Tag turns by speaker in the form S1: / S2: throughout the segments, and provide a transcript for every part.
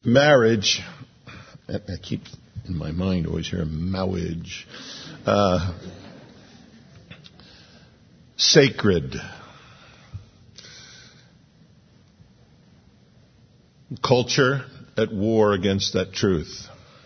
S1: Marriage, I keep in my mind always hear marriage, sacred. Culture at war against that truth.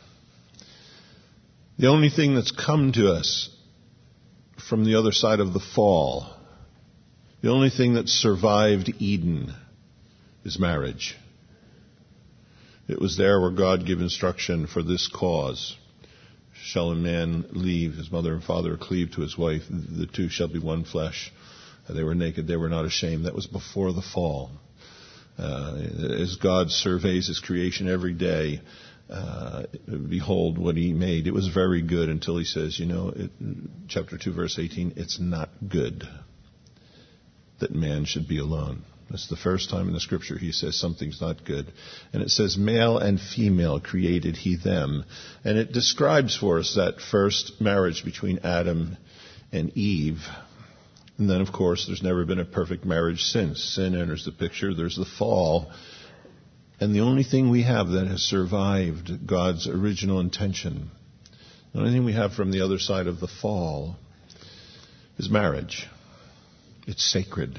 S1: The only thing that's come to us from the other side of the fall, the only thing that survived Eden is marriage. It was there where God gave instruction for this cause. Shall a man leave his mother and father, cleave to his wife, the two shall be one flesh. They were naked, they were not ashamed. That was before the fall. As God surveys his creation every day, behold what he made. It was very good until he says, chapter 2, verse 18, it's not good that man should be alone. That's the first time in the scripture he says something's not good. And it says male and female created he them. And it describes for us that first marriage between Adam and Eve. And then, of course, there's never been a perfect marriage since. Sin enters the picture. There's the fall. And the only thing we have that has survived God's original intention, the only thing we have from the other side of the fall is marriage. It's sacred.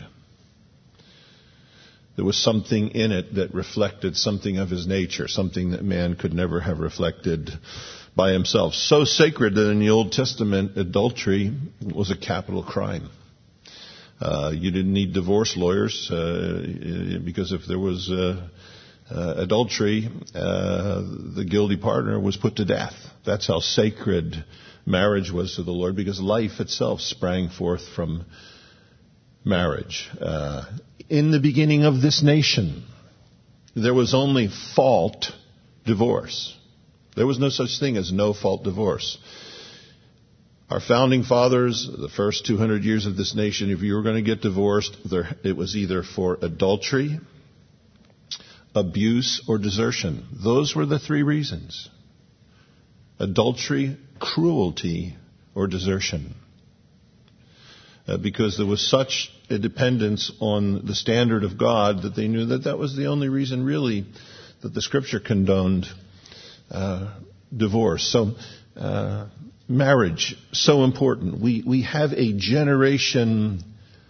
S1: There was something in it that reflected something of his nature, something that man could never have reflected by himself. So sacred that in the Old Testament, adultery was a capital crime. You didn't need divorce lawyers because if there was adultery, the guilty partner was put to death. That's how sacred marriage was to the Lord, because life itself sprang forth from marriage. In the beginning of this nation, there was only fault divorce. There was no such thing as no fault divorce. Our founding fathers, the first 200 years of this nation, if you were going to get divorced, it was either for adultery, abuse, or desertion. Those were the three reasons. Adultery, cruelty, or desertion. Because there was such a dependence on the standard of God that they knew that that was the only reason really that the Scripture condoned divorce. So marriage, so important. We have a generation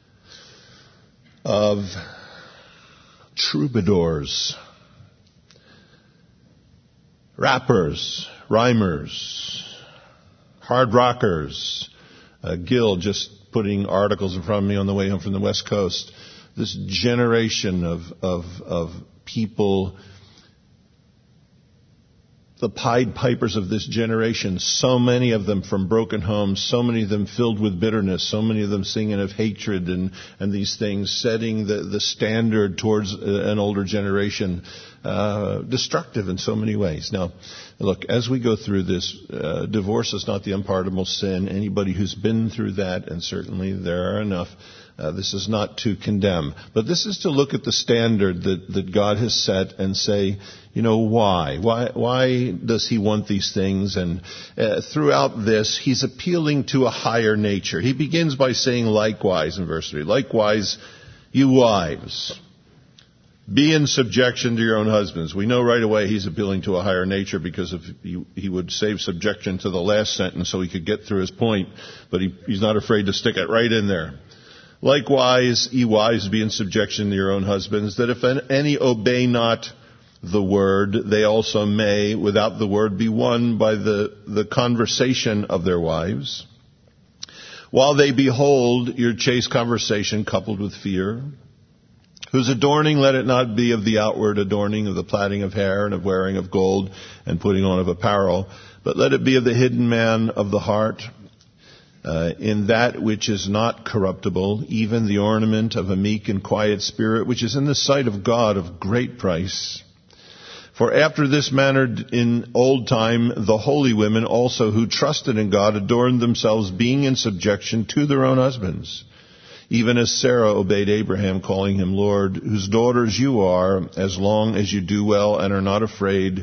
S1: of troubadours, rappers, rhymers, hard rockers. Gil just putting articles in front of me on the way home from the West Coast. This generation of people, the Pied Pipers of this generation, so many of them from broken homes, so many of them filled with bitterness, so many of them singing of hatred and these things, setting the standard towards an older generation, destructive in so many ways. Now, look, as we go through this, divorce is not the unpardonable sin. Anybody who's been through that, and certainly there are enough, this is not to condemn. But this is to look at the standard that God has set and say, why? Why does he want these things? And throughout this, he's appealing to a higher nature. He begins by saying likewise in verse 3. Likewise, you wives, be in subjection to your own husbands. We know right away he's appealing to a higher nature because if he would save subjection to the last sentence so he could get through his point, but he's not afraid to stick it right in there. Likewise, ye wives, be in subjection to your own husbands, that if any obey not the word, they also may, without the word, be won by the conversation of their wives, while they behold your chaste conversation coupled with fear, whose adorning let it not be of the outward adorning of the plaiting of hair and of wearing of gold and putting on of apparel, but let it be of the hidden man of the heart, in that which is not corruptible, even the ornament of a meek and quiet spirit, which is in the sight of God of great price. For after this manner in old time, the holy women also who trusted in God adorned themselves, being in subjection to their own husbands, even as Sarah obeyed Abraham, calling him Lord, whose daughters you are, as long as you do well and are not afraid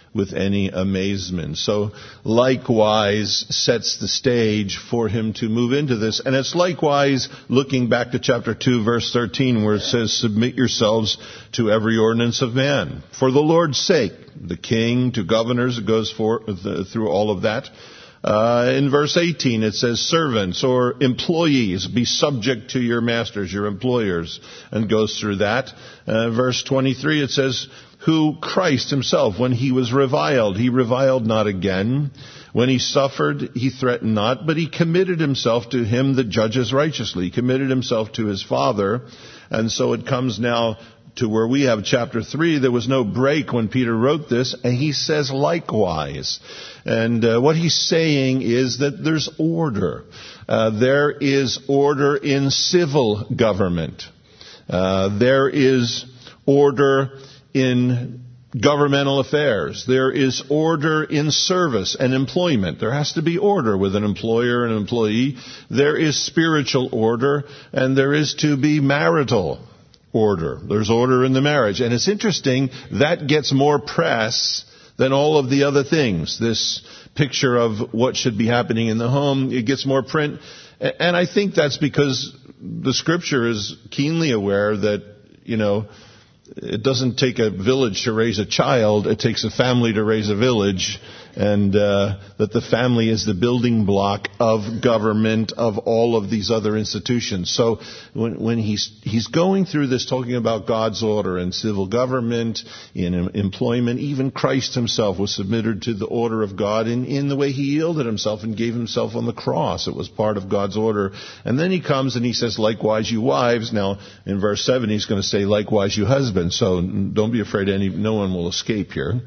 S1: with any amazement. So likewise sets the stage for him to move into this. And it's likewise looking back to chapter 2, verse 13, where it says, submit yourselves to every ordinance of man. For the Lord's sake, the king, to governors, it goes through all of that. In verse 18, it says, servants or employees, be subject to your masters, your employers, and goes through that. Verse 23, it says, who Christ himself, when he was reviled, he reviled not again. When he suffered, he threatened not, but he committed himself to him that judges righteously. He committed himself to his Father. And so it comes now to where we have chapter 3. There was no break when Peter wrote this, and he says likewise. And what he's saying is that there's order. There is order in civil government. There is order in governmental affairs. There is order in service and employment. There has to be order with an employer and an employee. There is spiritual order, and there is to be marital order. There's order in the marriage. And it's interesting, that gets more press than all of the other things. This picture of what should be happening in the home, it gets more print. And I think that's because the Scripture is keenly aware that, it doesn't take a village to raise a child. It takes a family to raise a village. And that the family is the building block of government, of all of these other institutions. So when he's going through this, talking about God's order in civil government, in employment, even Christ himself was submitted to the order of God in the way he yielded himself and gave himself on the cross. It was part of God's order. And then he comes and he says, likewise you wives. Now in verse 7 he's going to say, likewise you husbands. So don't be afraid, no one will escape here.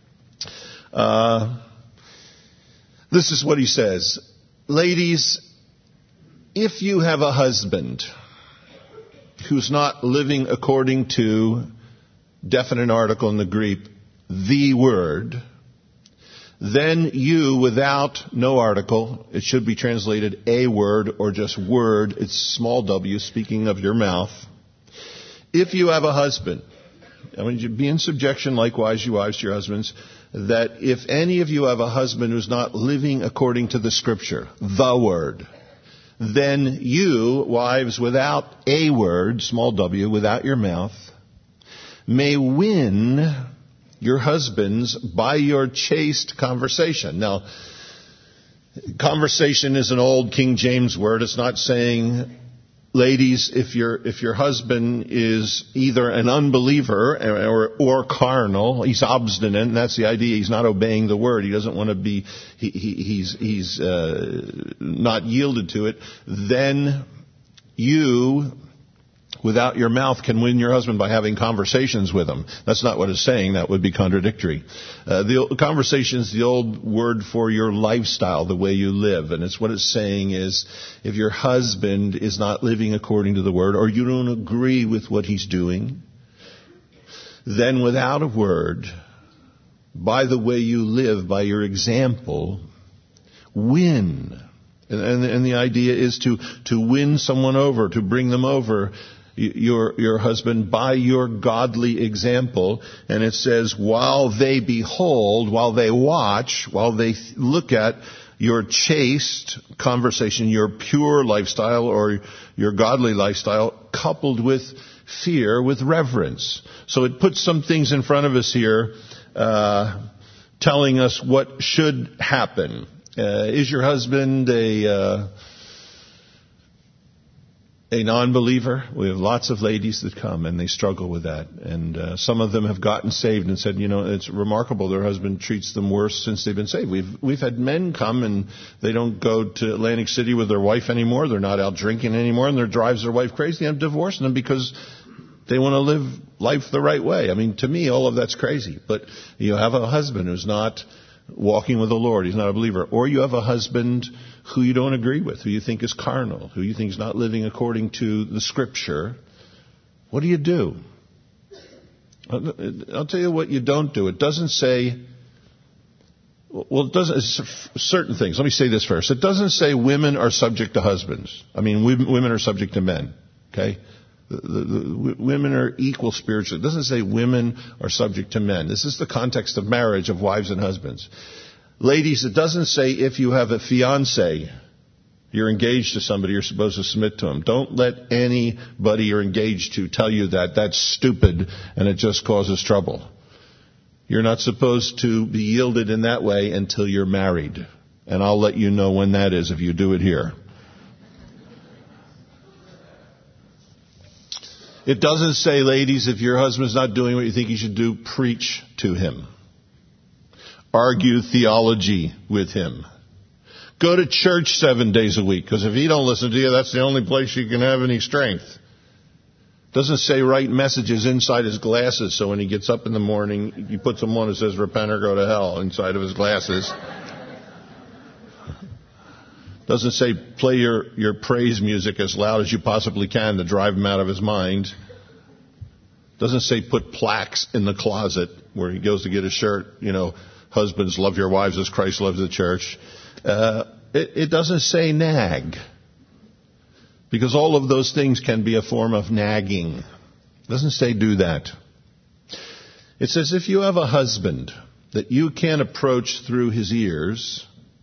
S1: This is what he says. Ladies, if you have a husband who's not living according to, definite article in the Greek, the word, then you, without no article, it should be translated a word or just word, it's small w, speaking of your mouth. If you have a husband, I mean, you be in subjection likewise, you wives, to your husbands, that if any of you have a husband who's not living according to the Scripture, the word, then you, wives, without a word, small w, without your mouth, may win your husbands by your chaste conversation. Now, conversation is an old King James word. It's not saying, ladies, if your husband is either an unbeliever or carnal, he's obstinate, and that's the idea. He's not obeying the word. He doesn't want to be. He's not yielded to it. Then you, without your mouth, can win your husband by having conversations with him. That's not what it's saying. That would be contradictory. The conversation is the old word for your lifestyle, the way you live. And it's what it's saying is, if your husband is not living according to the word, or you don't agree with what he's doing, then without a word, by the way you live, by your example, win. And the idea is to win someone over, to bring them over, your husband, by your godly example. And it says, while they behold, while they watch, while they look at your chaste conversation, your pure lifestyle or your godly lifestyle, coupled with fear, with reverence. So it puts some things in front of us here, telling us what should happen. Is your husband a non-believer? We have lots of ladies that come and they struggle with that. And some of them have gotten saved and said, it's remarkable their husband treats them worse since they've been saved. We've had men come and they don't go to Atlantic City with their wife anymore. They're not out drinking anymore, and their drives their wife crazy. I'm divorcing them because they want to live life the right way. I mean, to me, all of that's crazy. But you have a husband who's not walking with the Lord. He's not a believer. Or you have a husband who you don't agree with, who you think is carnal, who you think is not living according to the Scripture. What do? I'll tell you what you don't do. It doesn't say, it doesn't, certain things. Let me say this first. It doesn't say women are subject to husbands. I mean, women are subject to men. Okay? Women are equal spiritually. It doesn't say women are subject to men. This is the context of marriage, of wives and husbands. Ladies, it doesn't say if you have a fiancé, you're engaged to somebody, you're supposed to submit to him. Don't let anybody you're engaged to tell you that. That's stupid and it just causes trouble. You're not supposed to be yielded in that way until you're married. And I'll let you know when that is if you do it here. It doesn't say, ladies, if your husband's not doing what you think he should do, preach to him. Argue theology with him. Go to church 7 days a week, because if he don't listen to you, that's the only place you can have any strength. Doesn't say write messages inside his glasses, so when he gets up in the morning, you put them on that says repent or go to hell inside of his glasses. Doesn't say play your praise music as loud as you possibly can to drive him out of his mind. Doesn't say put plaques in the closet where he goes to get a shirt, husbands love your wives as Christ loves the church. It doesn't say nag. Because all of those things can be a form of nagging. It doesn't say do that. It says if you have a husband that you can't approach through his ears,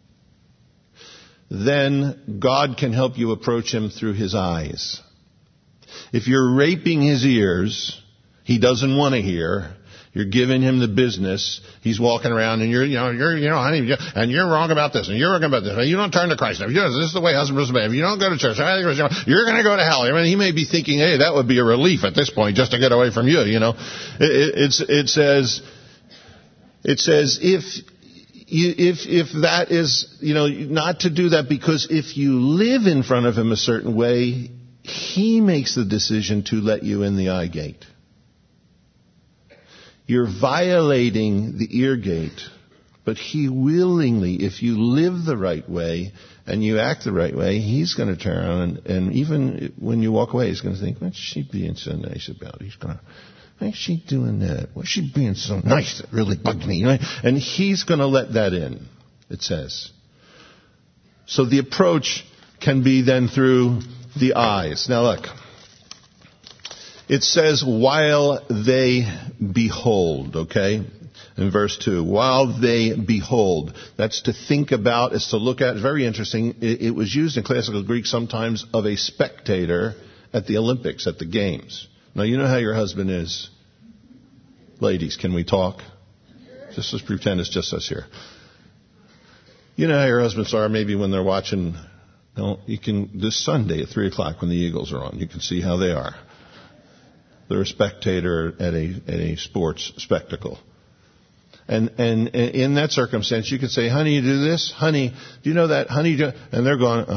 S1: then God can help you approach him through his eyes. If you're raping his ears, he doesn't want to hear. You're giving him the business. He's walking around and honey, and you're wrong about this, and you're wrong about this. You don't turn to Christ. This is the way husbands behave. You don't go to church. You're going to go to hell. I mean, he may be thinking, hey, that would be a relief at this point just to get away from you. It says if that is, not to do that, because if you live in front of him a certain way, he makes the decision to let you in the eye gate. You're violating the ear gate, but he willingly, if you live the right way and you act the right way, he's going to turn around and even when you walk away, he's going to think, what's she being so nice about? He's going to, why is she doing that? Why is she being so nice? That really bugged me. And he's going to let that in, it says. So the approach can be then through the eyes. Now look. It says, while they behold, okay? In verse 2, while they behold. That's to think about, is to look at. It's very interesting. It was used in classical Greek sometimes of a spectator at the Olympics, at the games. Now, you know how your husband is. Ladies, can we talk? Just let's pretend it's just us here. You know how your husbands are maybe when they're watching, this Sunday at 3 o'clock when the Eagles are on. You can see how they are. They're a spectator at a sports spectacle. And in that circumstance, you could say, honey, you do this? Honey, do you know that? Honey, and they're going,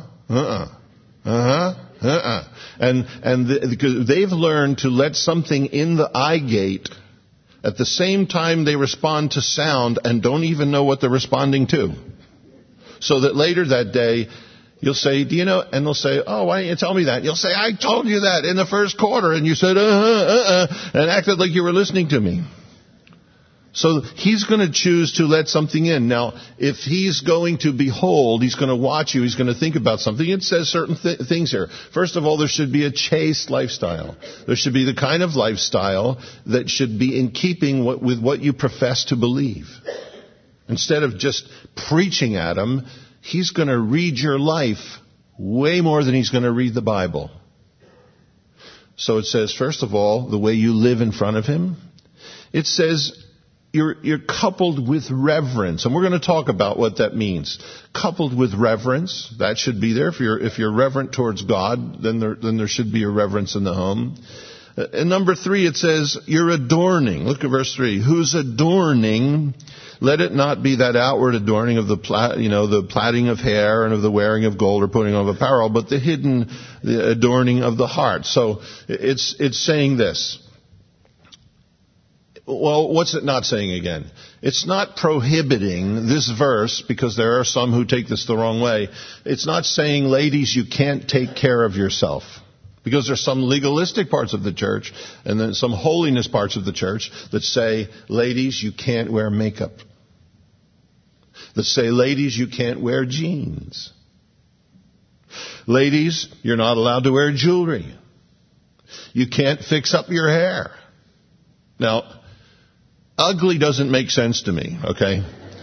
S1: And because they've learned to let something in the eye gate at the same time they respond to sound and don't even know what they're responding to. So that later that day, you'll say, do you know? And they'll say, oh, why didn't you tell me that? You'll say, I told you that in the first quarter. And you said, and acted like you were listening to me. So he's going to choose to let something in. Now, if he's going to behold, he's going to watch you, he's going to think about something. It says certain things here. First of all, there should be a chaste lifestyle. There should be the kind of lifestyle that should be in keeping with what you profess to believe. Instead of just preaching at him, he's going to read your life way more than he's going to read the Bible. So it says, first of all, the way you live in front of him. It says you're coupled with reverence. And we're going to talk about what that means. Coupled with reverence, that should be there. If you're reverent towards God, then there should be a reverence in the home. And number 3, it says you're adorning. Look at verse 3. Who's adorning? Let it not be that outward adorning of the plaiting of hair and of the wearing of gold or putting on of apparel, but the adorning of the heart. So it's saying this. Well, what's it not saying again? It's not prohibiting this verse, because there are some who take this the wrong way. It's not saying, ladies, you can't take care of yourself. Because there's some legalistic parts of the church and then some holiness parts of the church that say, ladies, you can't wear makeup. That say, ladies, you can't wear jeans. Ladies, you're not allowed to wear jewelry. You can't fix up your hair. Now, ugly doesn't make sense to me, okay?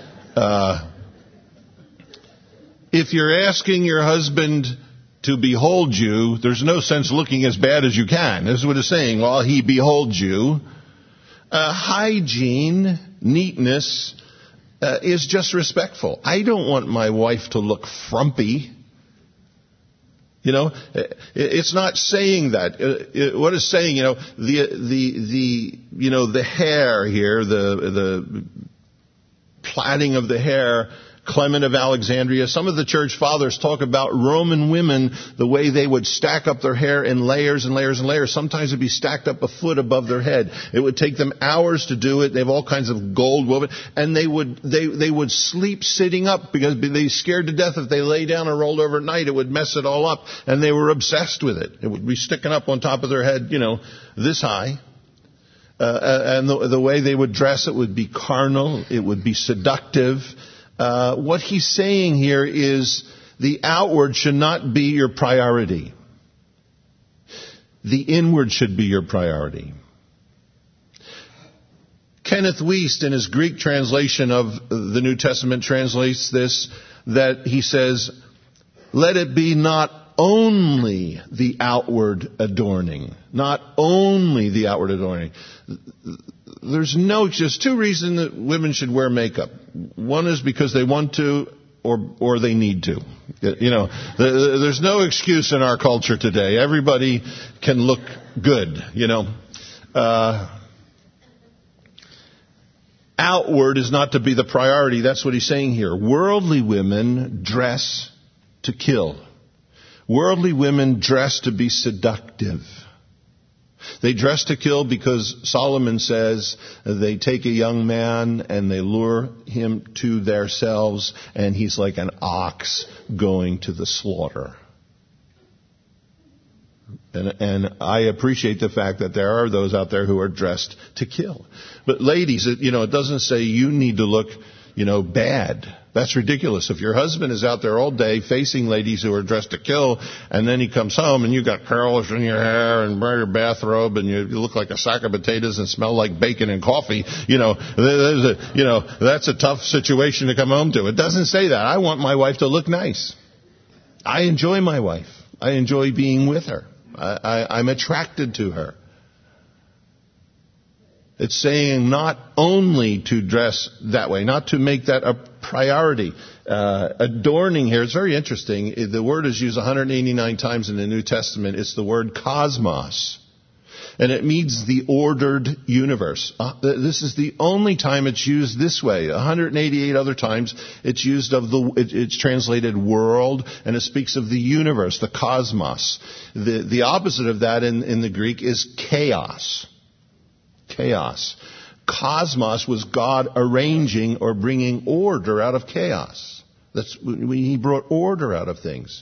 S1: If you're asking your husband to behold you, there's no sense looking as bad as you can. This is what it's saying. While he beholds you, hygiene, neatness is just respectful. I don't want my wife to look frumpy. You know, it's not saying that. What it's saying, the hair here, the plaiting of the hair. Clement of Alexandria, some of the church fathers talk about Roman women, the way they would stack up their hair in layers and layers and layers. Sometimes it'd be stacked up a foot above their head. It would take them hours to do it. They have all kinds of gold woven, and they would sleep sitting up because they scared to death if they lay down and rolled over at night, it would mess it all up, and they were obsessed with it. It would be sticking up on top of their head, this high. And the way they would dress, it would be carnal. It would be seductive. What he's saying here is the outward should not be your priority. The inward should be your priority. Kenneth Wuest, in his Greek translation of the New Testament, translates this, that he says, let it be not only the outward adorning. Not only the outward adorning. There's just two reasons that women should wear makeup. One is because they want to or they need to. There's no excuse in our culture today. Everybody can look good, Outward is not to be the priority. That's what he's saying here. Worldly women dress to kill. Worldly women dress to be seductive. They dress to kill because Solomon says they take a young man and they lure him to themselves, and he's like an ox going to the slaughter. And I appreciate the fact that there are those out there who are dressed to kill. But ladies, it doesn't say you need to look, bad. That's ridiculous. If your husband is out there all day facing ladies who are dressed to kill, and then he comes home and you got curls in your hair and wear your bathrobe and you look like a sack of potatoes and smell like bacon and coffee, that's a tough situation to come home to. It doesn't say that. I want my wife to look nice. I enjoy my wife. I enjoy being with her. I'm attracted to her. It's saying not only to dress that way, not to make that a priority. Adorning here is very interesting. The word is used 189 times in the New Testament. It's the word cosmos. And it means the ordered universe. This is the only time it's used this way. 188 other times it's used it's translated world, and it speaks of the universe, the cosmos. The opposite of that in the Greek is chaos. Chaos. Cosmos was God arranging or bringing order out of chaos. He brought order out of things.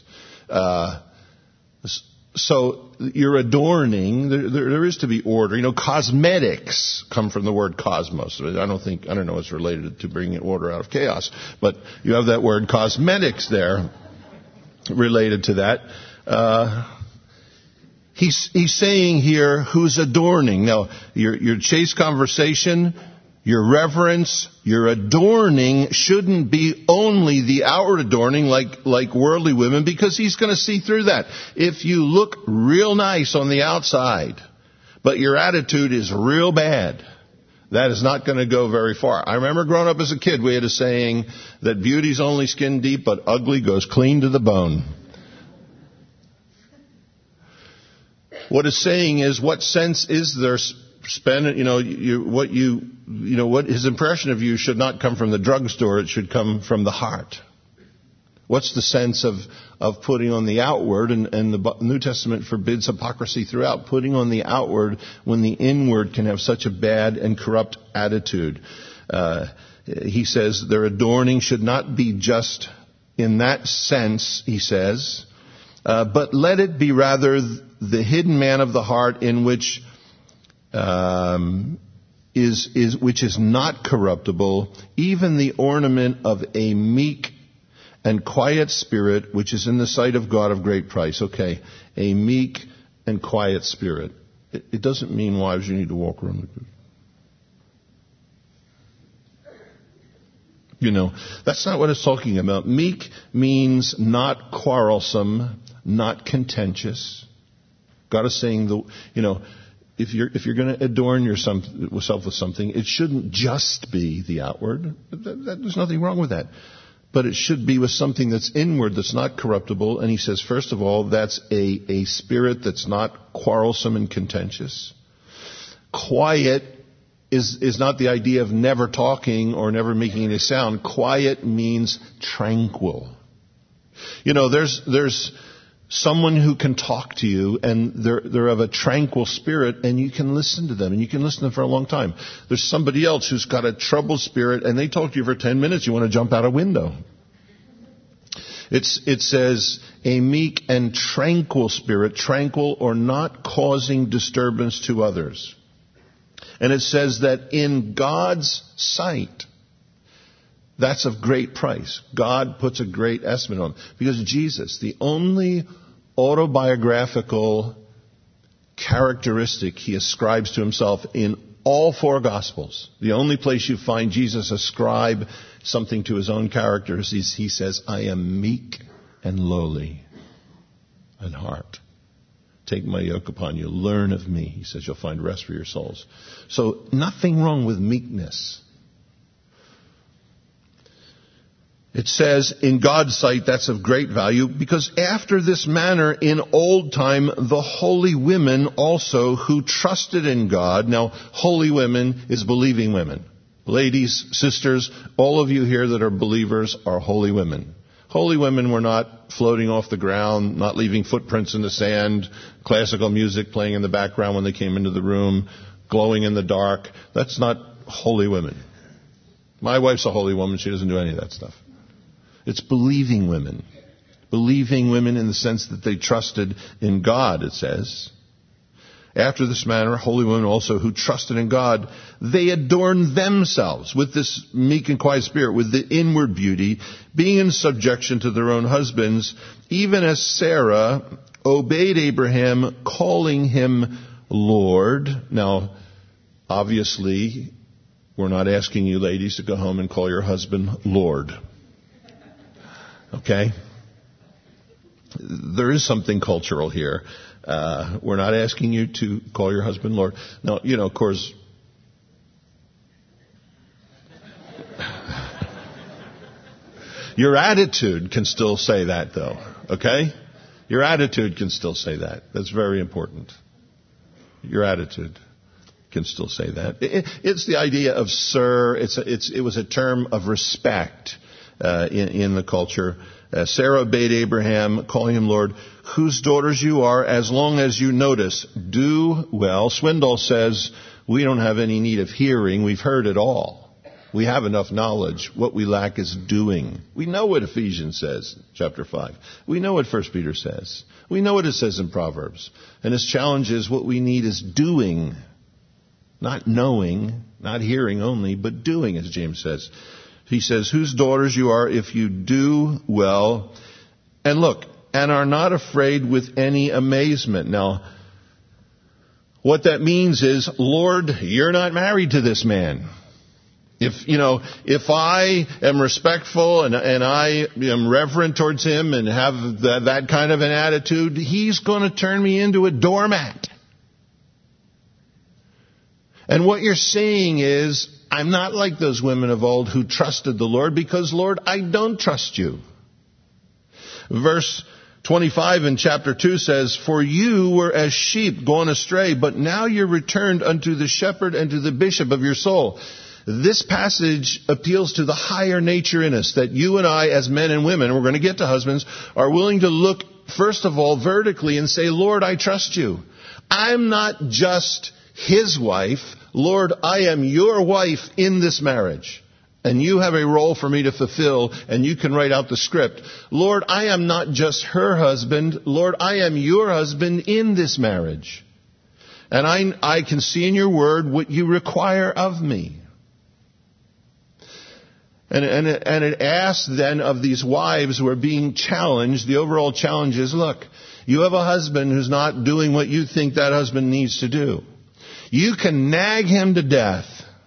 S1: So you're adorning. There is to be order. Cosmetics come from the word cosmos. I don't know it's related to bringing order out of chaos, but you have that word cosmetics there related to that. He's saying here who's adorning. Now, your chaste conversation, your reverence, your adorning shouldn't be only the outward adorning like worldly women, because he's going to see through that. If you look real nice on the outside, but your attitude is real bad, that is not going to go very far. I remember growing up as a kid, we had a saying that beauty's only skin deep, but ugly goes clean to the bone. What it's saying is, what sense is there what his impression of you should not come from the drugstore, it should come from the heart. What's the sense of putting on the outward, and the New Testament forbids hypocrisy throughout, putting on the outward when the inward can have such a bad and corrupt attitude. He says their adorning should not be just in that sense, he says, but let it be rather the hidden man of the heart, in which which is not corruptible, even the ornament of a meek and quiet spirit, which is in the sight of God of great price. Okay, a meek and quiet spirit. It doesn't mean, wives, you need to walk around like this. That's not what it's talking about. Meek means not quarrelsome, not contentious. God is saying, if you're going to adorn yourself with something, it shouldn't just be the outward. There's nothing wrong with that. But it should be with something that's inward, that's not corruptible. And he says, first of all, that's a spirit that's not quarrelsome and contentious. Quiet is not the idea of never talking or never making any sound. Quiet means tranquil. There's someone who can talk to you, and they're of a tranquil spirit, and you can listen to them, and you can listen to them for a long time. There's somebody else who's got a troubled spirit, and they talk to you for 10 minutes, you want to jump out a window. It says a meek and tranquil spirit, tranquil or not causing disturbance to others. And it says that in God's sight, that's of great price. God puts a great estimate on it. Because Jesus, the only autobiographical characteristic he ascribes to himself in all four Gospels, the only place you find Jesus ascribe something to his own character is he says, I am meek and lowly in heart. Take my yoke upon you. Learn of me. He says you'll find rest for your souls. So nothing wrong with meekness. It says, in God's sight, that's of great value, because after this manner in old time, the holy women also who trusted in God. Now, holy women is believing women. Ladies, sisters, all of you here that are believers are holy women. Holy women were not floating off the ground, not leaving footprints in the sand, classical music playing in the background when they came into the room, glowing in the dark. That's not holy women. My wife's a holy woman. She doesn't do any of that stuff. It's believing women. Believing women in the sense that they trusted in God, it says. After this manner, holy women also who trusted in God, they adorned themselves with this meek and quiet spirit, with the inward beauty, being in subjection to their own husbands, even as Sarah obeyed Abraham, calling him Lord. Now, obviously, we're not asking you ladies to go home and call your husband Lord. Okay? There is something cultural here. We're not asking you to call your husband Lord. Now, of course, your attitude can still say that, though. Okay? Your attitude can still say that. That's very important. Your attitude can still say that. It's the idea of sir. It was a term of respect in the culture. Sarah obeyed Abraham, calling him Lord, whose daughters you are, as long as you notice, do well. Swindoll says, we don't have any need of hearing. We've heard it all. We have enough knowledge. What we lack is doing. We know what Ephesians says, chapter 5. We know what 1 Peter says. We know what it says in Proverbs. And his challenge is what we need is doing. Not knowing, not hearing only, but doing, as James says. He says, whose daughters you are if you do well. And look, and are not afraid with any amazement. Now, what that means is, Lord, you're not married to this man. If I am respectful and I am reverent towards him and have that kind of an attitude, he's going to turn me into a doormat. And what you're saying is, I'm not like those women of old who trusted the Lord, because, Lord, I don't trust you. Verse 25 in chapter 2 says, for you were as sheep gone astray, but now you're returned unto the shepherd and to the bishop of your soul. This passage appeals to the higher nature in us, that you and I as men and women, we're going to get to husbands, are willing to look, first of all, vertically and say, Lord, I trust you. I'm not just his wife. Lord, I am your wife in this marriage. And you have a role for me to fulfill, and you can write out the script. Lord, I am not just her husband. Lord, I am your husband in this marriage. And I can see in your word what you require of me. And it asks then of these wives who are being challenged, the overall challenge is, look, you have a husband who's not doing what you think that husband needs to do. You can nag him to death.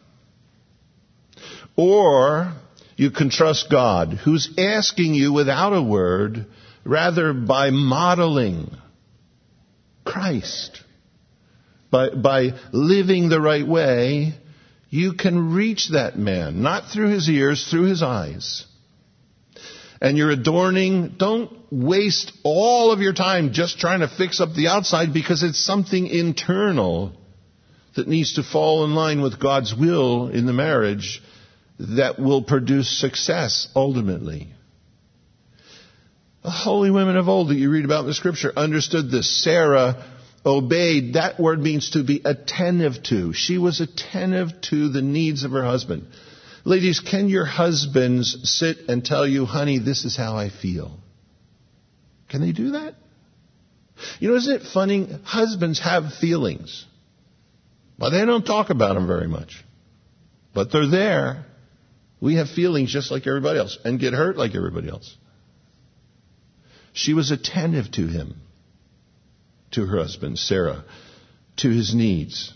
S1: Or you can trust God, who's asking you without a word, rather by modeling Christ, by living the right way, you can reach that man, not through his ears, through his eyes. And you're adorning, don't waste all of your time just trying to fix up the outside, because it's something internal that needs to fall in line with God's will in the marriage that will produce success ultimately. The holy women of old that you read about in the scripture understood this. Sarah obeyed. That word means to be attentive to. She was attentive to the needs of her husband. Ladies, can your husbands sit and tell you, honey, this is how I feel? Can they do that? You know, isn't it funny? Husbands have feelings, but they don't talk about them very much. But they're there. We have feelings just like everybody else and get hurt like everybody else. She was attentive to him, to her husband, Sarah, to his needs.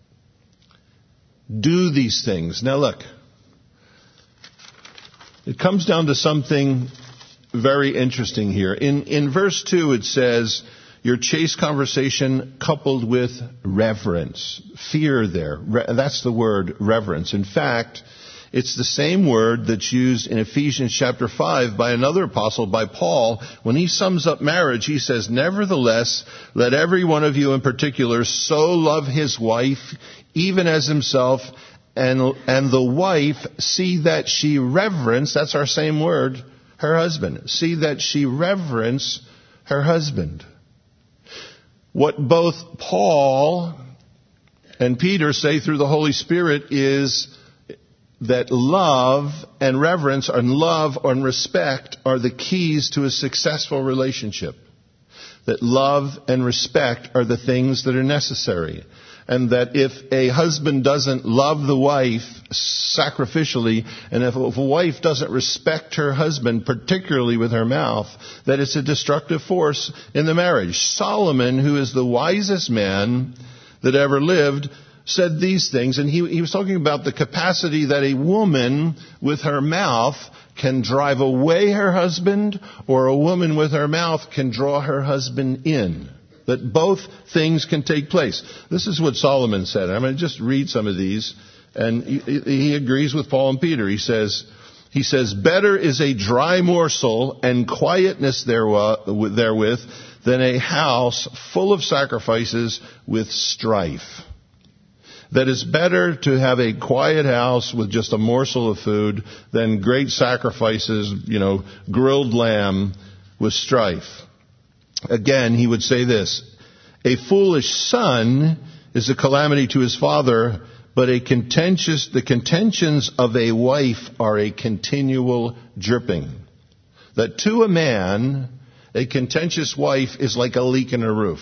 S1: Do these things. Now look, it comes down to something very interesting here. In verse 2 it says, your chaste conversation coupled with reverence. Fear there. That's the word reverence. In fact, it's the same word that's used in Ephesians chapter 5 by another apostle, by Paul. When he sums up marriage, he says, nevertheless, let every one of you in particular so love his wife, even as himself, and the wife see that she reverence, that's our same word, her husband. See that she reverence her husband. What both Paul and Peter say through the Holy Spirit is that love and reverence and love and respect are the keys to a successful relationship. That love and respect are the things that are necessary. And that if a husband doesn't love the wife sacrificially, and if a wife doesn't respect her husband, particularly with her mouth, that it's a destructive force in the marriage. Solomon, who is the wisest man that ever lived, said these things, and he was talking about the capacity that a woman with her mouth can drive away her husband, or a woman with her mouth can draw her husband in. That both things can take place. This is what Solomon said. I'm going to just read some of these, and he agrees with Paul and Peter. He says, better is a dry morsel and quietness therewith than a house full of sacrifices with strife. That it's better to have a quiet house with just a morsel of food than great sacrifices, grilled lamb with strife. Again, he would say this, a foolish son is a calamity to his father, but the contentions of a wife are a continual dripping. That to a man, a contentious wife is like a leak in a roof.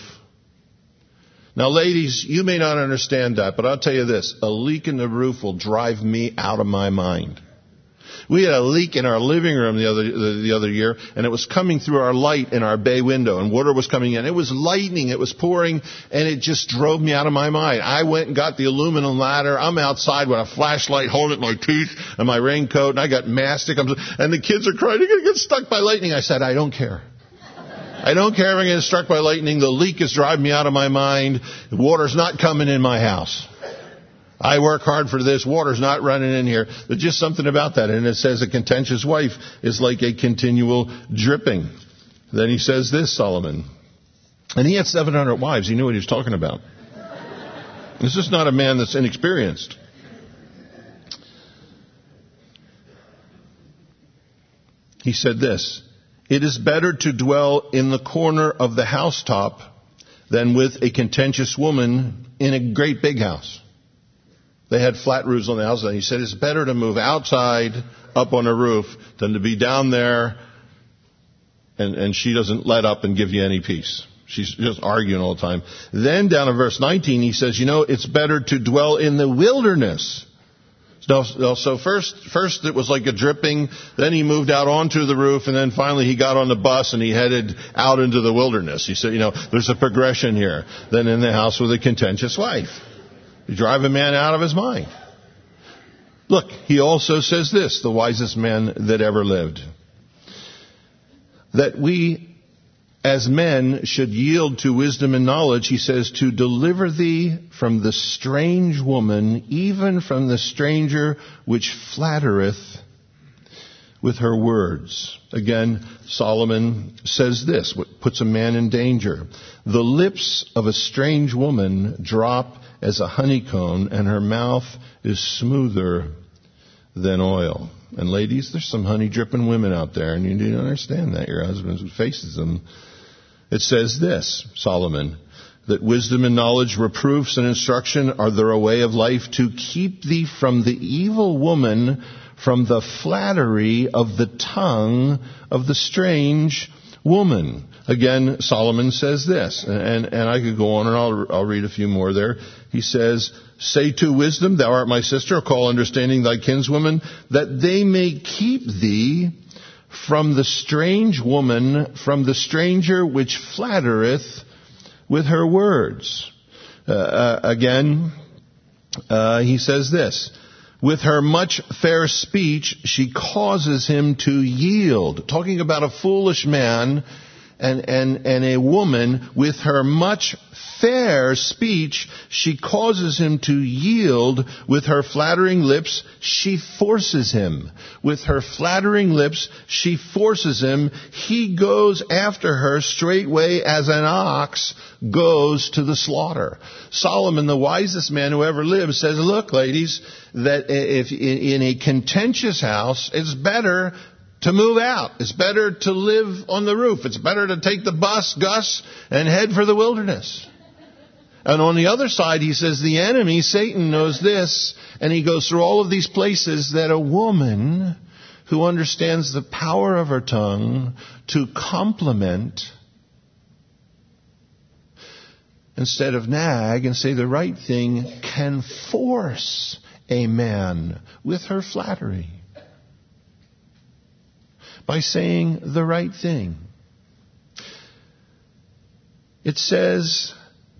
S1: Now, ladies, you may not understand that, but I'll tell you this. A leak in the roof will drive me out of my mind. We had a leak in our living room the other year, and it was coming through our light in our bay window, and water was coming in. It was lightning, it was pouring, and it just drove me out of my mind. I went and got the aluminum ladder. I'm outside with a flashlight holding my teeth and my raincoat, and I got mastic, and the kids are crying, you're going to get struck by lightning. I said, I don't care. I don't care if I'm getting struck by lightning. The leak is driving me out of my mind. The water's not coming in my house. I work hard for this. Water's not running in here. There's just something about that. And it says a contentious wife is like a continual dripping. Then he says this, Solomon. And he had 700 wives. He knew what he was talking about. This is not a man that's inexperienced. He said this. It is better to dwell in the corner of the housetop than with a contentious woman in a great big house. They had flat roofs on the house, and he said it's better to move outside up on a roof than to be down there and she doesn't let up and give you any peace. She's just arguing all the time. Then down in verse 19 he says, it's better to dwell in the wilderness So first it was like a dripping, then he moved out onto the roof, and then finally he got on the bus and he headed out into the wilderness. He said, there's a progression here. Then in the house with a contentious wife. You drive a man out of his mind. Look, he also says this, the wisest man that ever lived. That we as men should yield to wisdom and knowledge, he says, to deliver thee from the strange woman, even from the stranger which flattereth with her words. Again, Solomon says this, what puts a man in danger. The lips of a strange woman drop as a honeycomb, and her mouth is smoother than oil. And ladies, there's some honey dripping women out there, and you need to understand that. Your husband faces them. It says this, Solomon, that wisdom and knowledge, reproofs and instruction are their way of life to keep thee from the evil woman, from the flattery of the tongue of the strange woman. Again, Solomon says this, and I could go on and I'll read a few more there. He says, say to wisdom, thou art my sister, call understanding thy kinswoman, that they may keep thee from the strange woman, from the stranger which flattereth with her words. Again, he says this, with her much fair speech she causes him to yield. Talking about a foolish man and a woman, with her much fair speech, she causes him to yield. With her flattering lips, she forces him. With her flattering lips, she forces him. He goes after her straightway as an ox goes to the slaughter. Solomon, the wisest man who ever lived, says, look, ladies, that if in a contentious house, it's better to move out. It's better to live on the roof. It's better to take the bus, Gus, and head for the wilderness. And on the other side, he says the enemy, Satan, knows this, and he goes through all of these places that a woman who understands the power of her tongue to compliment instead of nag and say the right thing can force a man with her flattery. By saying the right thing. It says,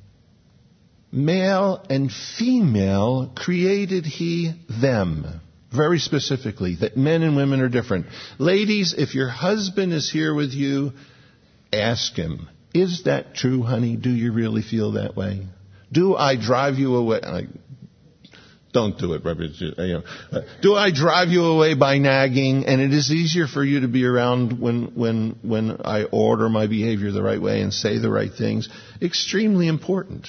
S1: male and female created he them. Very specifically, that men and women are different. Ladies, if your husband is here with you, ask him, is that true, honey? Do you really feel that way? Do I drive you away? Don't do it. Do I drive you away by nagging? And it is easier for you to be around when I order my behavior the right way and say the right things. Extremely important.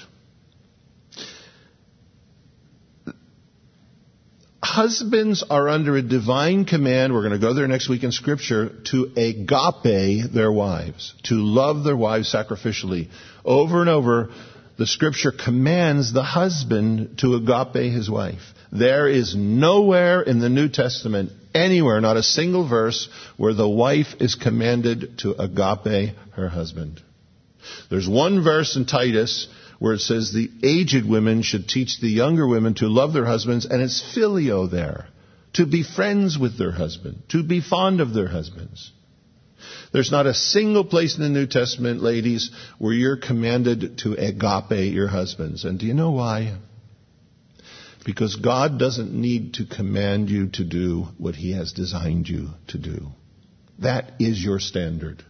S1: Husbands are under a divine command, we're going to go there next week in Scripture, to agape their wives, to love their wives sacrificially. Over and over, the Scripture commands the husband to agape his wife. There is nowhere in the New Testament, anywhere, not a single verse, where the wife is commanded to agape her husband. There's one verse in Titus where it says the aged women should teach the younger women to love their husbands, and it's phileo there, to be friends with their husband, to be fond of their husbands. There's not a single place in the New Testament, ladies, where you're commanded to agape your husbands. And do you know why? Because God doesn't need to command you to do what He has designed you to do. That is your standard.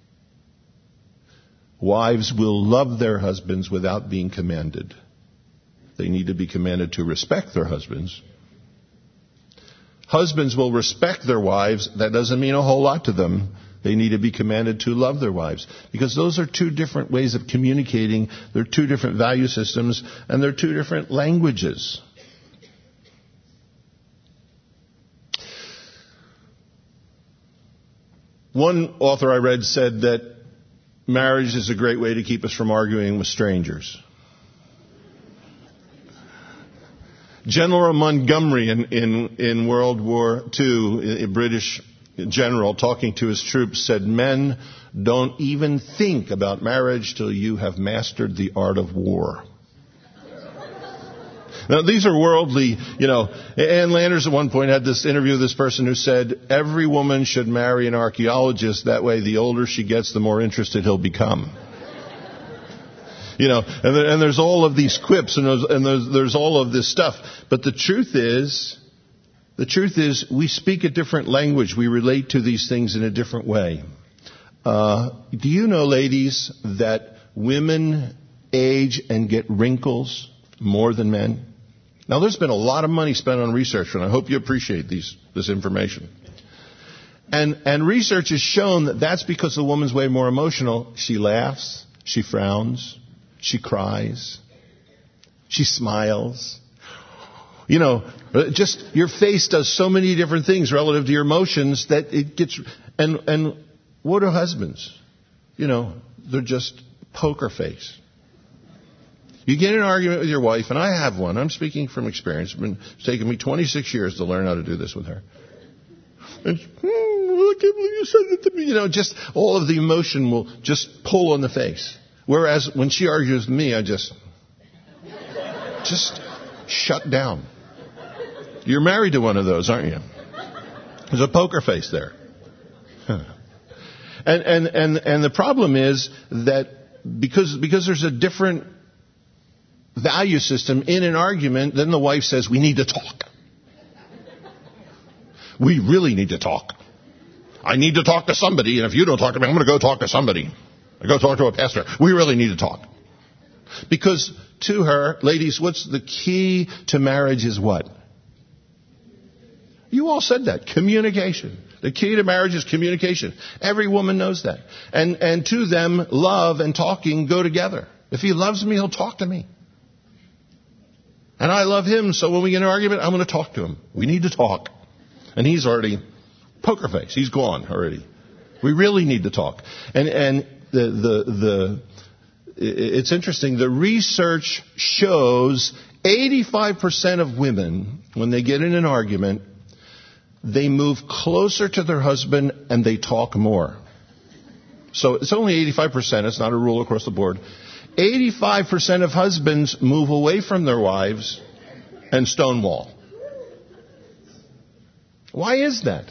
S1: Wives will love their husbands without being commanded. They need to be commanded to respect their husbands. Husbands will respect their wives. That doesn't mean a whole lot to them. They need to be commanded to love their wives. Because those are two different ways of communicating. They're two different value systems. And they're two different languages. One author I read said that marriage is a great way to keep us from arguing with strangers. General Montgomery in World War II, a British general talking to his troops, said, men don't even think about marriage till you have mastered the art of war. Now, these are worldly, Ann Landers at one point had this interview with this person who said, every woman should marry an archaeologist. That way, the older she gets, the more interested he'll become. And there's all of these quips and there's all of this stuff. But the truth is, we speak a different language. We relate to these things in a different way. Do you know, ladies, that women age and get wrinkles more than men? Now, there's been a lot of money spent on research, and I hope you appreciate this information. And research has shown that that's because the woman's way more emotional. She laughs, she frowns, she cries, she smiles. Just your face does so many different things relative to your emotions that it gets. And what are husbands? They're just poker face. You get in an argument with your wife, and I have one. I'm speaking from experience. It's taken me 26 years to learn how to do this with her. And, I can't believe you said that to me. Just all of the emotion will just pull on the face. Whereas when she argues with me, I just shut down. You're married to one of those, aren't you? There's a poker face there. And the problem is that because there's a different value system in an argument, then the wife says, we need to talk. We really need to talk. I need to talk to somebody, and if you don't talk to me, I'm going to go talk to somebody. I go talk to a pastor. We really need to talk. Because to her, ladies, what's the key to marriage is what? You all said that. Communication. The key to marriage is communication. Every woman knows that. And to them, love and talking go together. If he loves me, he'll talk to me. And I love him, so when we get in an argument, I'm going to talk to him. We need to talk. And he's already poker face. He's gone already. We really need to talk. And it's interesting. The research shows 85% of women, when they get in an argument, they move closer to their husband and they talk more. So it's only 85%. It's not a rule across the board. 85% of husbands move away from their wives and stonewall. Why is that?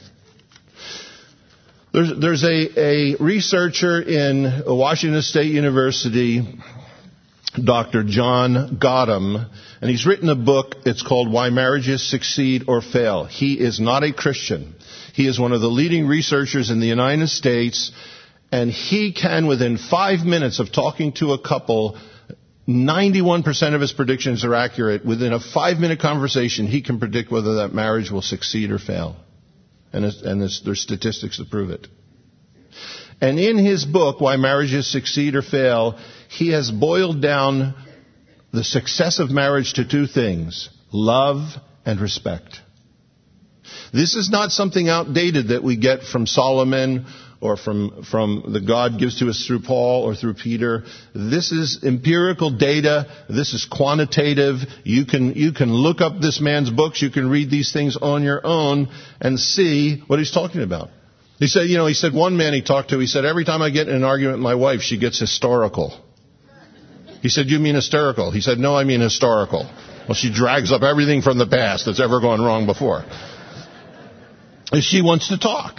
S1: There's a researcher in Washington State University, Dr. John Gottman, and he's written a book. It's called Why Marriages Succeed or Fail. He is not a Christian. He is one of the leading researchers in the United States, and he can, within 5 minutes of talking to a couple, 91% of his predictions are accurate. Within a 5-minute conversation, he can predict whether that marriage will succeed or fail. And there's statistics to prove it. And in his book, Why Marriages Succeed or Fail, he has boiled down the success of marriage to two things: love and respect. This is not something outdated that we get from Solomon or from the God gives to us through Paul or through Peter. This is empirical data. This is quantitative. You can look up this man's books. You can read these things on your own and see what he's talking about. He said one man he talked to, he said, every time I get in an argument with my wife, she gets historical. He said, you mean hysterical? He said, no, I mean historical. Well, she drags up everything from the past that's ever gone wrong before. And she wants to talk.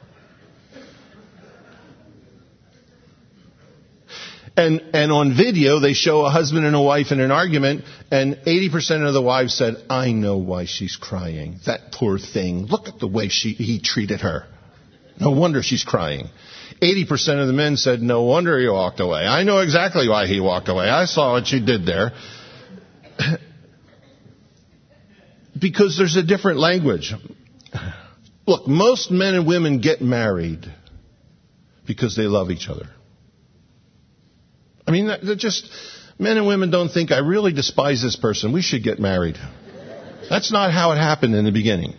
S1: And on video, they show a husband and a wife in an argument, and 80% of the wives said, I know why she's crying. That poor thing. Look at the way he treated her. No wonder she's crying. 80% of the men said, no wonder he walked away. I know exactly why he walked away. I saw what she did there. Because there's a different language. Look, most men and women get married because they love each other. I mean, they're just, men and women don't think, I really despise this person. We should get married. That's not how it happened in the beginning.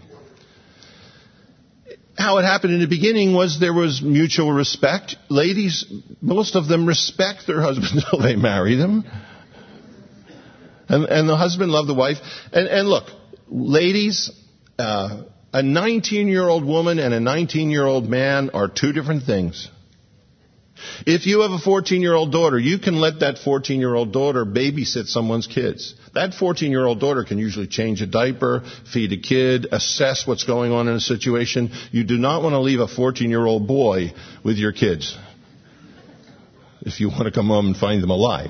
S1: How it happened in the beginning was there was mutual respect. Ladies, most of them respect their husbands until they marry them. And the husband loved the wife. And look, ladies, a 19-year-old woman and a 19-year-old man are two different things. If you have a 14-year-old daughter, you can let that 14-year-old daughter babysit someone's kids. That 14-year-old daughter can usually change a diaper, feed a kid, assess what's going on in a situation. You do not want to leave a 14-year-old boy with your kids if you want to come home and find them alive.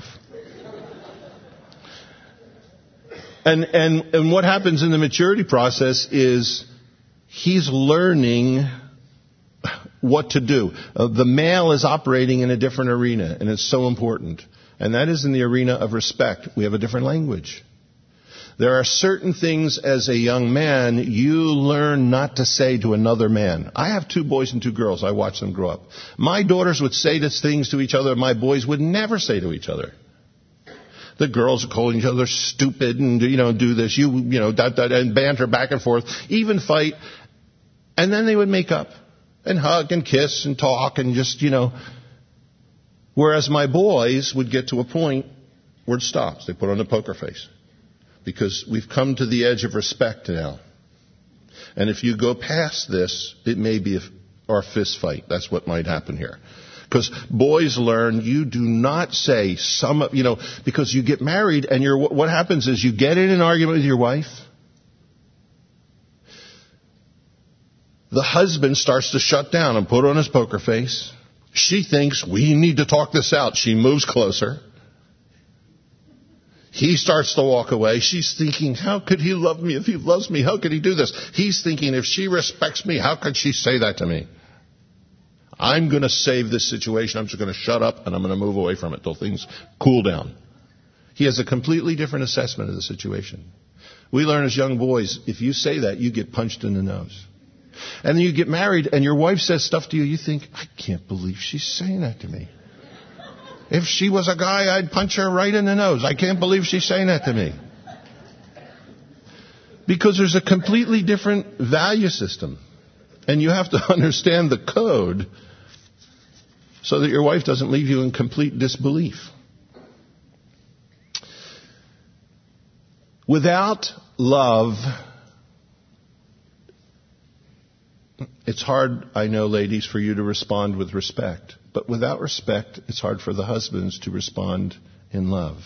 S1: And what happens in the maturity process is he's learning what to do. The male is operating in a different arena, and it's so important. And that is in the arena of respect. We have a different language. There are certain things as a young man you learn not to say to another man. I have 2 boys and 2 girls. I watch them grow up. My daughters would say things to each other my boys would never say to each other. The girls are calling each other stupid and, do this, and banter back and forth, even fight. And then they would make up and hug and kiss and talk and just, Whereas my boys would get to a point where it stops. They put on a poker face. Because we've come to the edge of respect now. And if you go past this, it may be our fist fight. That's what might happen here. Because boys learn you do not say because you get married and what happens is you get in an argument with your wife. The husband starts to shut down and put on his poker face. She thinks we need to talk this out. She moves closer. He starts to walk away. She's thinking, how could he love me if he loves me? How could he do this? He's thinking, if she respects me, how could she say that to me? I'm going to save this situation. I'm just going to shut up and I'm going to move away from it till things cool down. He has a completely different assessment of the situation. We learn as young boys, if you say that, you get punched in the nose. And then you get married and your wife says stuff to you, you think, I can't believe she's saying that to me. If she was a guy, I'd punch her right in the nose. I can't believe she's saying that to me. Because there's a completely different value system. And you have to understand the code so that your wife doesn't leave you in complete disbelief. Without love, it's hard, I know, ladies, for you to respond with respect. But without respect, it's hard for the husbands to respond in love.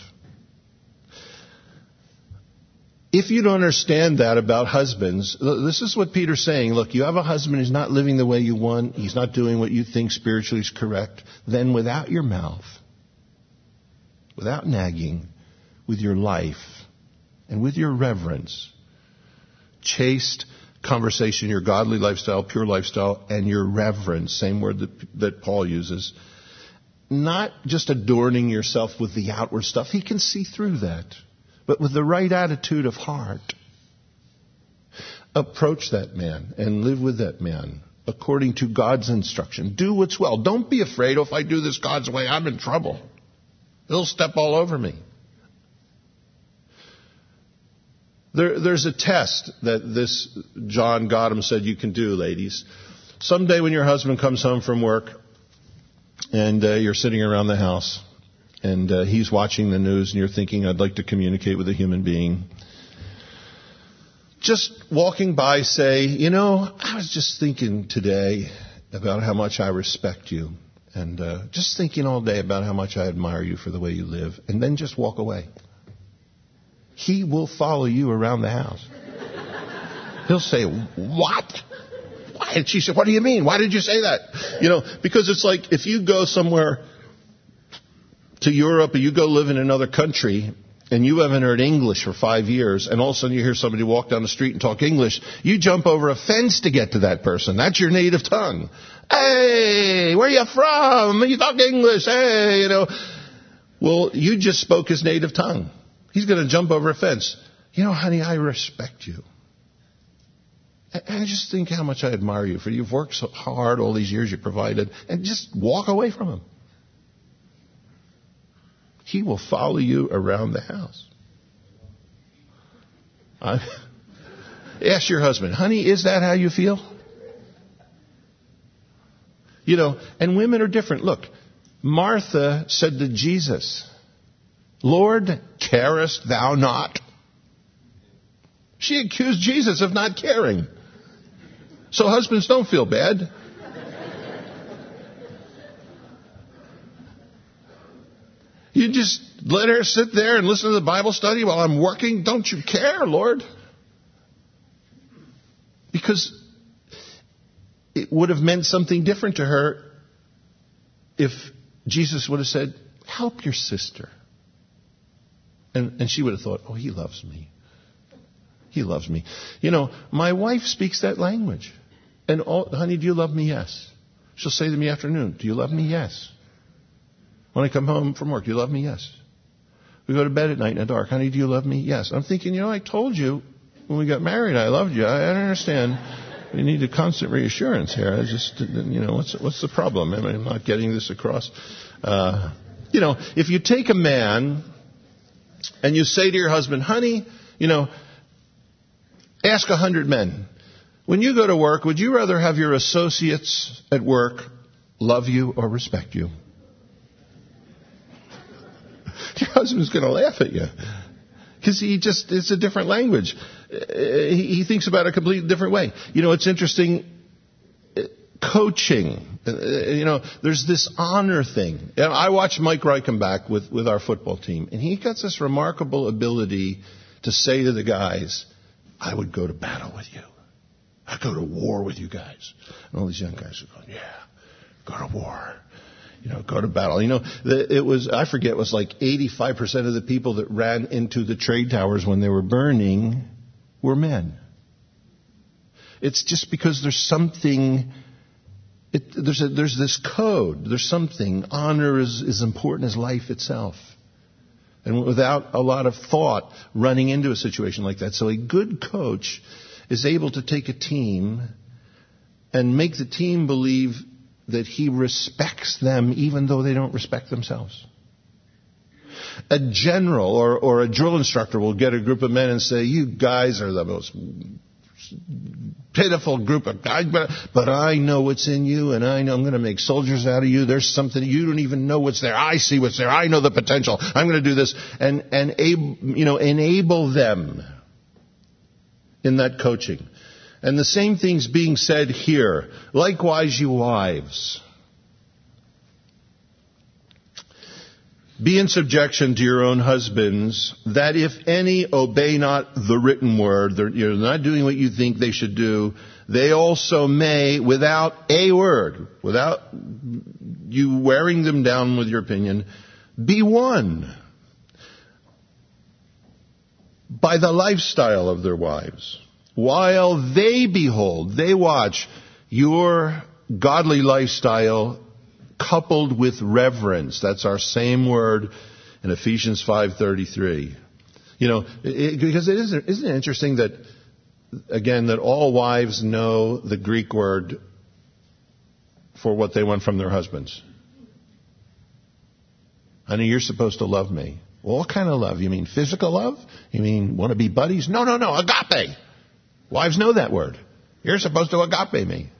S1: If you don't understand that about husbands, this is what Peter's saying. Look, you have a husband who's not living the way you want. He's not doing what you think spiritually is correct. Then without your mouth, without nagging, with your life and with your reverence, chaste conversation, your godly lifestyle, pure lifestyle, and your reverence, same word that Paul uses, not just adorning yourself with the outward stuff. He can see through that. But with the right attitude of heart, approach that man and live with that man according to God's instruction. Do what's well. Don't be afraid, if I do this God's way, I'm in trouble. He'll step all over me. There's a test that this John Gotham said you can do, ladies. Someday when your husband comes home from work and you're sitting around the house, and he's watching the news, and you're thinking, I'd like to communicate with a human being. Just walking by, say, I was just thinking today about how much I respect you. And just thinking all day about how much I admire you for the way you live. And then just walk away. He will follow you around the house. He'll say, what? Why? And she said, what do you mean? Why did you say that? Because it's like if you go somewhere to Europe, or you go live in another country, and you haven't heard English for 5 years, and all of a sudden you hear somebody walk down the street and talk English, you jump over a fence to get to that person. That's your native tongue. Hey, where you from? You talk English. Hey, Well, you just spoke his native tongue. He's going to jump over a fence. Honey, I respect you. And I just think how much I admire you for you've worked so hard all these years you provided, and just walk away from him. He will follow you around the house. Ask your husband, honey, is that how you feel? And women are different. Look, Martha said to Jesus, Lord, carest thou not? She accused Jesus of not caring. So husbands, don't feel bad. just let her sit there and listen to the Bible study while I'm working? Don't you care, Lord? Because it would have meant something different to her if Jesus would have said, help your sister. And she would have thought, oh, he loves me. He loves me. You know, my wife speaks that language. And, honey, do you love me? Yes. She'll say to me afternoon, do you love me? Yes. When I come home from work, do you love me? Yes. We go to bed at night in the dark. Honey, do you love me? Yes. I'm thinking, you know, I told you when we got married I loved you. I don't understand. We need a constant reassurance here. I just, you know, what's the problem? Am I not getting this across? You know, if you take a man and you say to your husband, honey, you know, ask 100 men. When you go to work, would you rather have your associates at work love you or respect you? Your husband's going to laugh at you. Because it's a different language. He thinks about it a completely different way. You know, it's interesting. Coaching. You know, there's this honor thing. I watched Mike Reichenbach with our football team, and he got this remarkable ability to say to the guys, I would go to battle with you. I'd go to war with you guys. And all these young guys are going, yeah, go to war. You know, go to battle. You know, I forget, it was like 85% of the people that ran into the trade towers when they were burning were men. It's just because there's something, there's this code, there's something. Honor is as important as life itself. And without a lot of thought running into a situation like that. So a good coach is able to take a team and make the team believe that he respects them even though they don't respect themselves. A general or a drill instructor will get a group of men and say, you guys are the most pitiful group of guys, but I know what's in you, and I know I'm going to make soldiers out of you. There's something, you don't even know what's there. I see what's there. I know the potential. I'm going to do this. And enable them in that coaching. And the same thing's being said here. Likewise, you wives. Be in subjection to your own husbands, that if any obey not the written word, you're not doing what you think they should do, they also may, without a word, without you wearing them down with your opinion, be won by the lifestyle of their wives. While they behold, they watch your godly lifestyle coupled with reverence. That's our same word in Ephesians 5:33. You know, because isn't it interesting that, again, that all wives know the Greek word for what they want from their husbands. Honey, you're supposed to love me. Well, what kind of love? You mean physical love? You mean want to be buddies? No, agape. Wives know that word. You're supposed to agape me.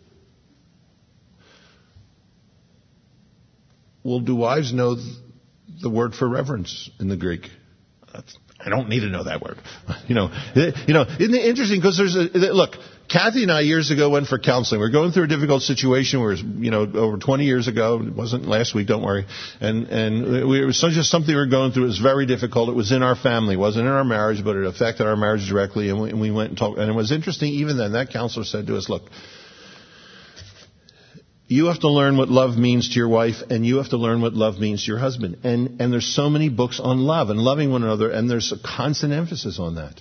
S1: Well, do wives know the word for reverence in the Greek? I don't need to know that word. You know, isn't it interesting? Because look, Kathy and I years ago went for counseling. We're going through a difficult situation where, over 20 years ago, it wasn't last week, don't worry. And it was just something we were going through. It was very difficult. It was in our family. It wasn't in our marriage, but it affected our marriage directly. And we went and talked. And it was interesting, even then, that counselor said to us, look, you have to learn what love means to your wife, and you have to learn what love means to your husband. And there's so many books on love and loving one another, and there's a constant emphasis on that.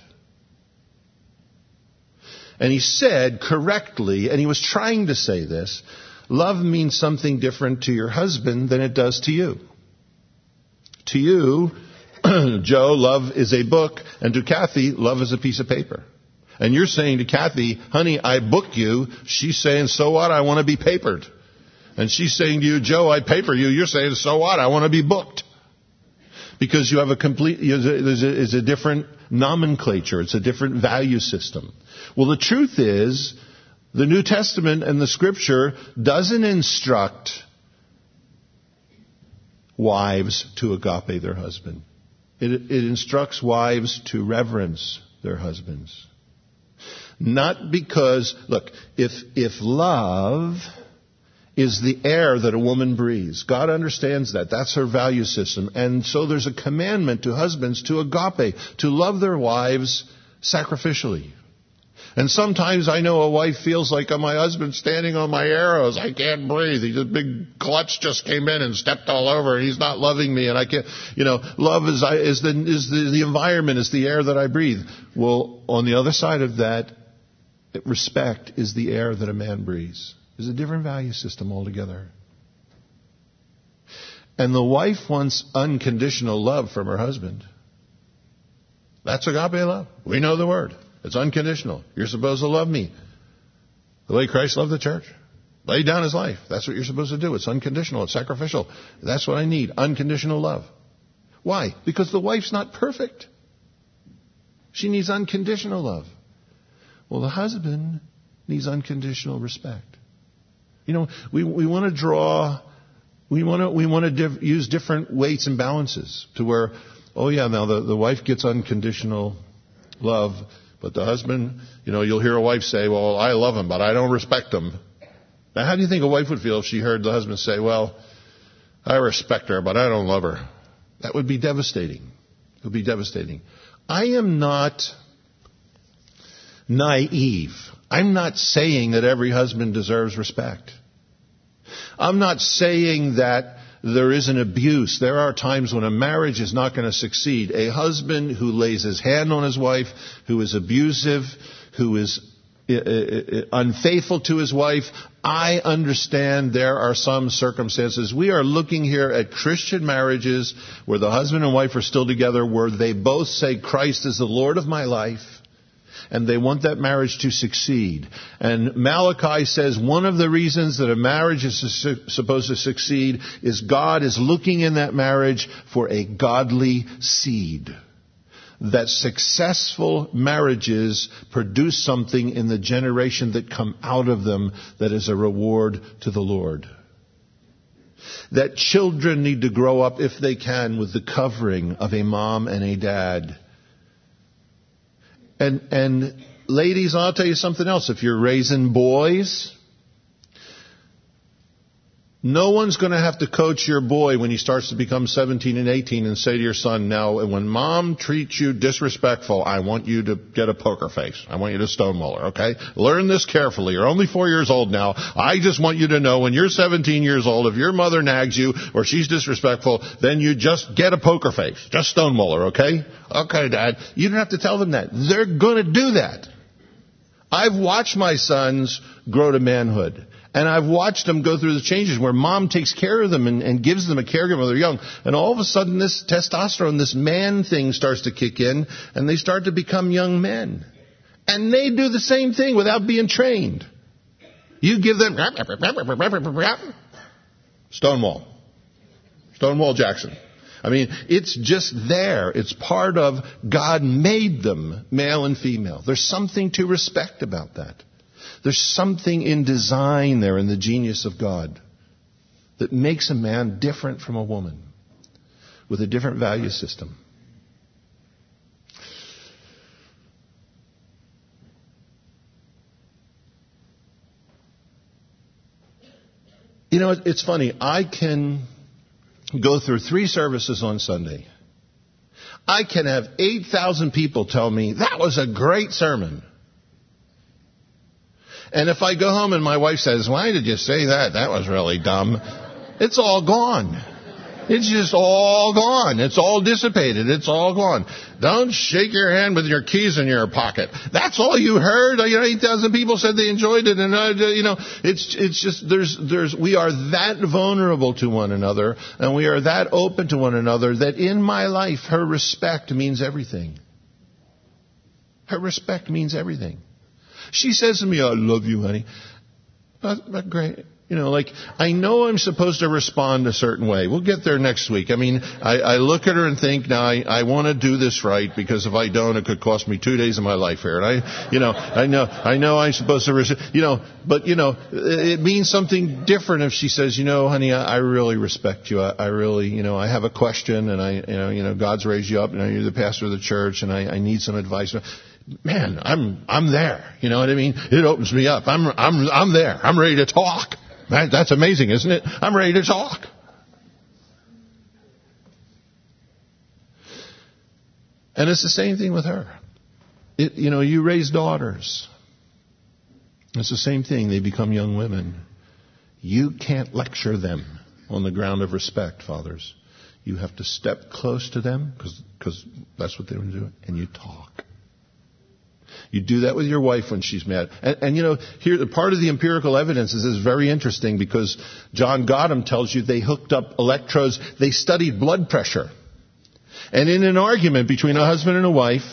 S1: And he said correctly, and he was trying to say this, love means something different to your husband than it does to you. To you, Joe, love is a book, and to Kathy, love is a piece of paper. And you're saying to Kathy, honey, I booked you. She's saying, so what? I want to be papered. And she's saying to you, Joe, I paper you. You're saying, so what? I want to be booked. Because you have it's a different nomenclature. It's a different value system. Well, the truth is, the New Testament and the Scripture doesn't instruct wives to agape their husband. It instructs wives to reverence their husbands. Not because, look, if love is the air that a woman breathes. God understands that. That's her value system. And so there's a commandment to husbands to agape, to love their wives sacrificially. And sometimes I know a wife feels like, oh, my husband's standing on my arrows. I can't breathe. A big klutz just came in and stepped all over. He's not loving me, and I can't. Love is the environment, is the air that I breathe. Well, on the other side of that, respect is the air that a man breathes. There's a different value system altogether. And the wife wants unconditional love from her husband. That's agape love. We know the word. It's unconditional. You're supposed to love me the way Christ loved the church. Lay down his life. That's what you're supposed to do. It's unconditional. It's sacrificial. That's what I need. Unconditional love. Why? Because the wife's not perfect. She needs unconditional love. Well, the husband needs unconditional respect. We want to use different weights and balances to where, now the wife gets unconditional love, but the husband, you'll hear a wife say, well, I love him, but I don't respect him. Now, how do you think a wife would feel if she heard the husband say, well, I respect her, but I don't love her? That would be devastating. It would be devastating. I am not naive. I'm not saying that every husband deserves respect. I'm not saying that there is an abuse. There are times when a marriage is not going to succeed. A husband who lays his hand on his wife, who is abusive, who is unfaithful to his wife, I understand there are some circumstances. We are looking here at Christian marriages where the husband and wife are still together, where they both say, Christ is the Lord of my life, and they want that marriage to succeed. And Malachi says one of the reasons that a marriage is supposed to succeed is God is looking in that marriage for a godly seed. That successful marriages produce something in the generation that come out of them that is a reward to the Lord. That children need to grow up, if they can, with the covering of a mom and a dad. And ladies, I'll tell you something else. If you're raising boys, no one's going to have to coach your boy when he starts to become 17 and 18 and say to your son, now, when mom treats you disrespectful, I want you to get a poker face. I want you to stonewall her, okay? Learn this carefully. You're only 4 years old now. I just want you to know when you're 17 years old, if your mother nags you or she's disrespectful, then you just get a poker face. Just stonewall her, okay? Okay, Dad. You don't have to tell them that. They're going to do that. I've watched my sons grow to manhood. And I've watched them go through the changes where mom takes care of them and gives them a caregiver when they're young. And all of a sudden this testosterone, this man thing starts to kick in, and they start to become young men. And they do the same thing without being trained. You give them Stonewall. Stonewall Jackson. I mean, it's just there. It's part of God made them male and female. There's something to respect about that. There's something in design there, in the genius of God, that makes a man different from a woman with a different value system. It's funny. I can go through 3 services on Sunday. I can have 8,000 people tell me, that was a great sermon. And if I go home and my wife says, why did you say that? That was really dumb. It's all gone. It's just all gone. It's all dissipated. It's all gone. Don't shake your hand with your keys in your pocket. That's all you heard. 8,000 people said they enjoyed it. And, it's just, we are that vulnerable to one another. And we are that open to one another that in my life, her respect means everything. Her respect means everything. She says to me, I love you, honey. But great. I know I'm supposed to respond a certain way. We'll get there next week. I look at her and think, now I want to do this right, because if I don't, it could cost me 2 days of my life here. And I know I'm supposed to, but it means something different if she says, honey, I really respect you. I really, I have a question, and God's raised you up, and you're the pastor of the church, and I need some advice. Man, I'm there. You know what I mean? It opens me up. I'm there. I'm ready to talk. That's amazing, isn't it? I'm ready to talk. And it's the same thing with her. You raise daughters. It's the same thing. They become young women. You can't lecture them on the ground of respect, fathers. You have to step close to them because that's what they want to do, and you talk. You do that with your wife when she's mad. And here, the part of the empirical evidence is very interesting because John Gottman tells you they hooked up electrodes. They studied blood pressure. And in an argument between a husband and a wife,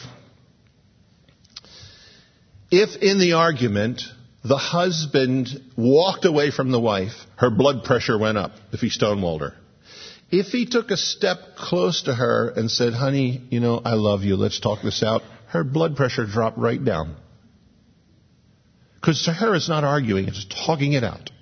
S1: if in the argument the husband walked away from the wife, her blood pressure went up if he stonewalled her. If he took a step close to her and said, honey, I love you, let's talk this out, her blood pressure dropped right down. Because to her it's not arguing, it's talking it out.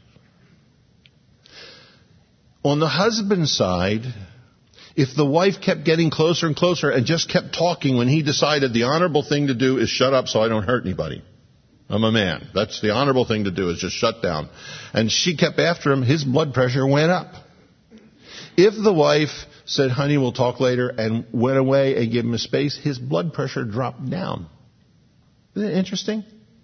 S1: On the husband's side, if the wife kept getting closer and closer and just kept talking when he decided the honorable thing to do is shut up so I don't hurt anybody. I'm a man. That's the honorable thing to do is just shut down. And she kept after him, his blood pressure went up. If the wife said, honey, we'll talk later, and went away and gave him a space, his blood pressure dropped down. Isn't it interesting?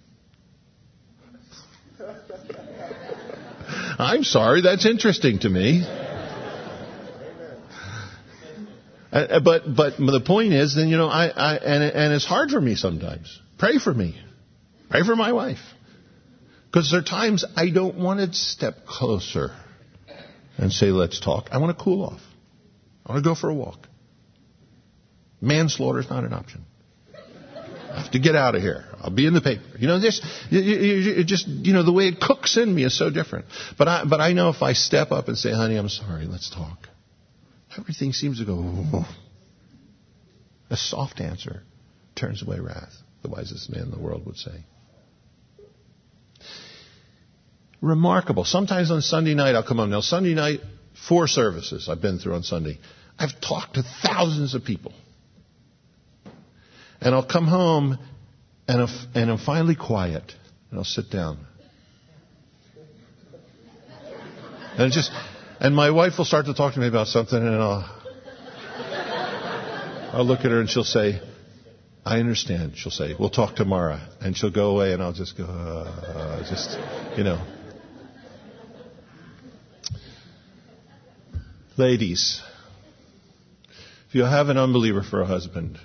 S1: I'm sorry, that's interesting to me. But the point is, then, and it's hard for me sometimes. Pray for me. Pray for my wife. Because there are times I don't want to step closer and say, let's talk. I want to cool off. I want to go for a walk. Manslaughter is not an option. I have to get out of here. I'll be in the paper. The way it cooks in me is so different. But I know if I step up and say, honey, I'm sorry, let's talk. Everything seems to go, oh. A soft answer turns away wrath, the wisest man in the world would say. Remarkable. Sometimes on Sunday night I'll come home. Now Sunday night, 4 services I've been through on Sunday. I've talked to thousands of people. And I'll come home and I'm finally quiet. And I'll sit down. And my wife will start to talk to me about something, and I'll look at her and she'll say, I understand. She'll say, we'll talk tomorrow. And she'll go away and I'll just go, Ladies, if you have an unbeliever for a husband,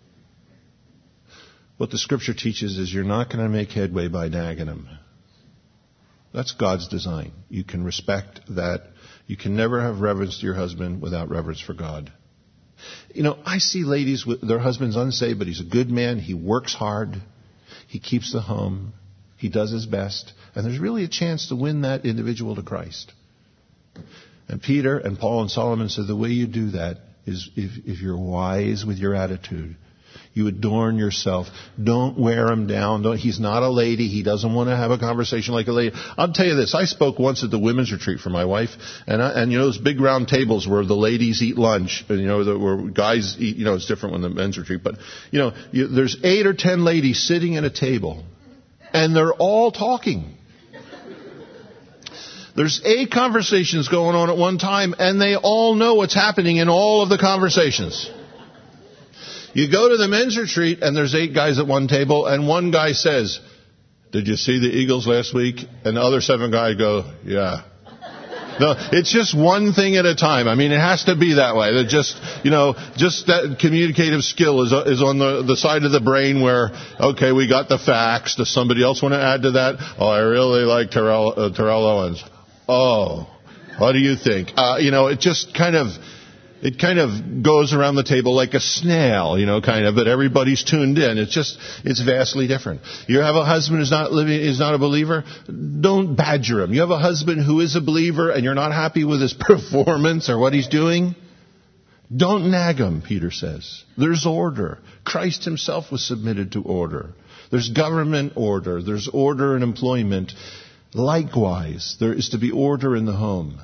S1: what the scripture teaches is you're not going to make headway by nagging him. That's God's design. You can respect that. You can never have reverence to your husband without reverence for God. I see ladies with their husband's unsaved, but he's a good man. He works hard. He keeps the home. He does his best. And there's really a chance to win that individual to Christ. And Peter and Paul and Solomon said the way you do that is if you're wise with your attitude. You adorn yourself. Don't wear him down. He's not a lady. He doesn't want to have a conversation like a lady. I'll tell you this. I spoke once at the women's retreat for my wife, and those big round tables where the ladies eat lunch, and where guys eat. It's different when the men's retreat. But there's 8 or 10 ladies sitting at a table, and they're all talking. There's 8 conversations going on at one time, and they all know what's happening in all of the conversations. You go to the men's retreat, and there's 8 guys at one table, and one guy says, did you see the Eagles last week? And the other 7 guys go, yeah. No, it's just one thing at a time. I mean, it has to be that way. That just that communicative skill is on the side of the brain where, okay, we got the facts. Does somebody else want to add to that? Oh, I really like Terrell Owens. Oh, what do you think? It just kind of goes around the table like a snail, but everybody's tuned in. It's vastly different. You have a husband who's not a believer, don't badger him. You have a husband who is a believer and you're not happy with his performance or what he's doing, don't nag him, Peter says. There's order. Christ himself was submitted to order. There's government order. There's order in employment. Likewise, there is to be order in the home.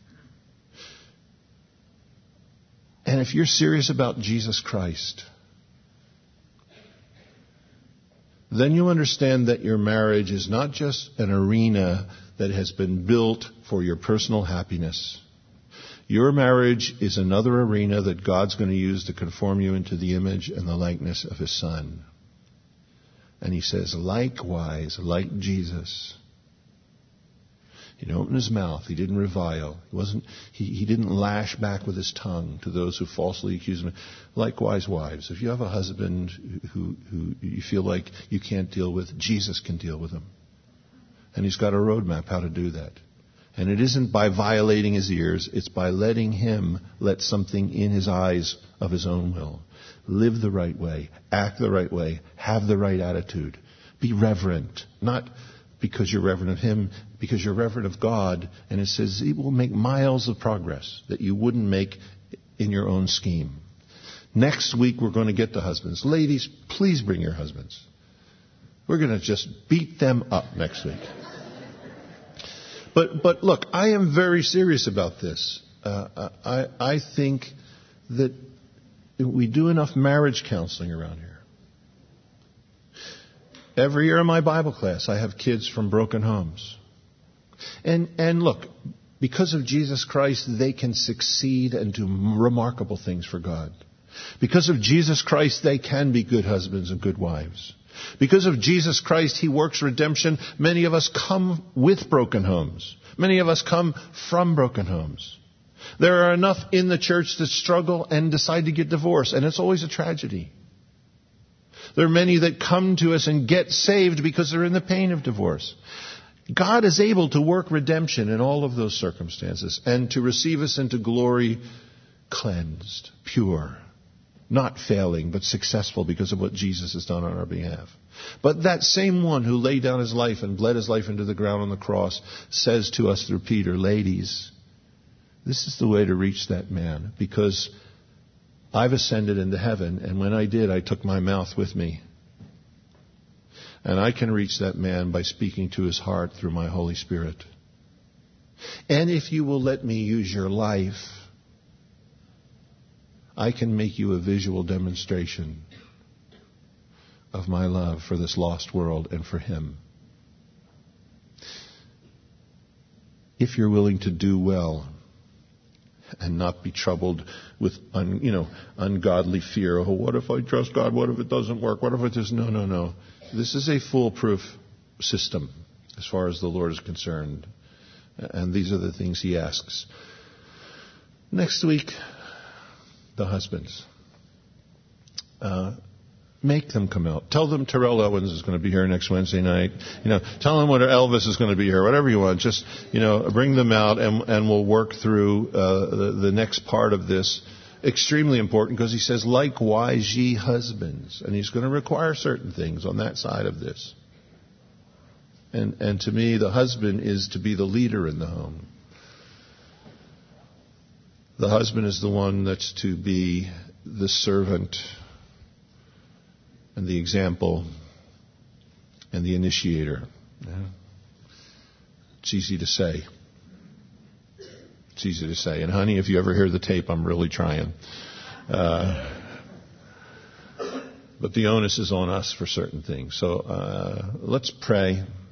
S1: And if you're serious about Jesus Christ, then you understand that your marriage is not just an arena that has been built for your personal happiness. Your marriage is another arena that God's going to use to conform you into the image and the likeness of His Son. And He says, likewise, like Jesus. He didn't open His mouth. He didn't revile. He didn't lash back with His tongue to those who falsely accuse Him. Likewise, wives, if you have a husband who you feel like you can't deal with, Jesus can deal with him. And He's got a roadmap how to do that. And it isn't by violating his ears. It's by letting him let something in his eyes of his own will. Live the right way. Act the right way. Have the right attitude. Be reverent. Not because you're reverent of him, because you're reverent of God. And it says He will make miles of progress that you wouldn't make in your own scheme. Next week we're going to get to husbands. Ladies, please bring your husbands. We're going to just beat them up next week. But look, I am very serious about this. I think that we do enough marriage counseling around here. Every year in my Bible class, I have kids from broken homes. And look, because of Jesus Christ, they can succeed and do remarkable things for God. Because of Jesus Christ, they can be good husbands and good wives. Because of Jesus Christ, He works redemption. Many of us come with broken homes. Many of us come from broken homes. There are enough in the church that struggle and decide to get divorced, and it's always a tragedy. There are many that come to us and get saved because they're in the pain of divorce. God is able to work redemption in all of those circumstances and to receive us into glory cleansed, pure. Not failing, but successful because of what Jesus has done on our behalf. But that same one who laid down His life and bled His life into the ground on the cross says to us through Peter, ladies, this is the way to reach that man, because I've ascended into heaven, and when I did, I took my mouth with me. And I can reach that man by speaking to his heart through my Holy Spirit. And if you will let me use your life, I can make you a visual demonstration of my love for this lost world and for Him. If you're willing to do well and not be troubled with ungodly fear. Oh, what if I trust God? What if it doesn't work? What if it does? No. This is a foolproof system as far as the Lord is concerned. And these are the things He asks. Next week, the husbands. Make them come out. Tell them Terrell Owens is going to be here next Wednesday night. Tell them what Elvis is going to be here. Whatever you want. Just, bring them out and we'll work through the next part of this. Extremely important because He says, likewise ye husbands. And He's going to require certain things on that side of this. And to me, the husband is to be the leader in the home. The husband is the one that's to be the servant and the example and the initiator. Yeah. It's easy to say. It's easy to say. And honey, if you ever hear the tape, I'm really trying. But the onus is on us for certain things. So let's pray.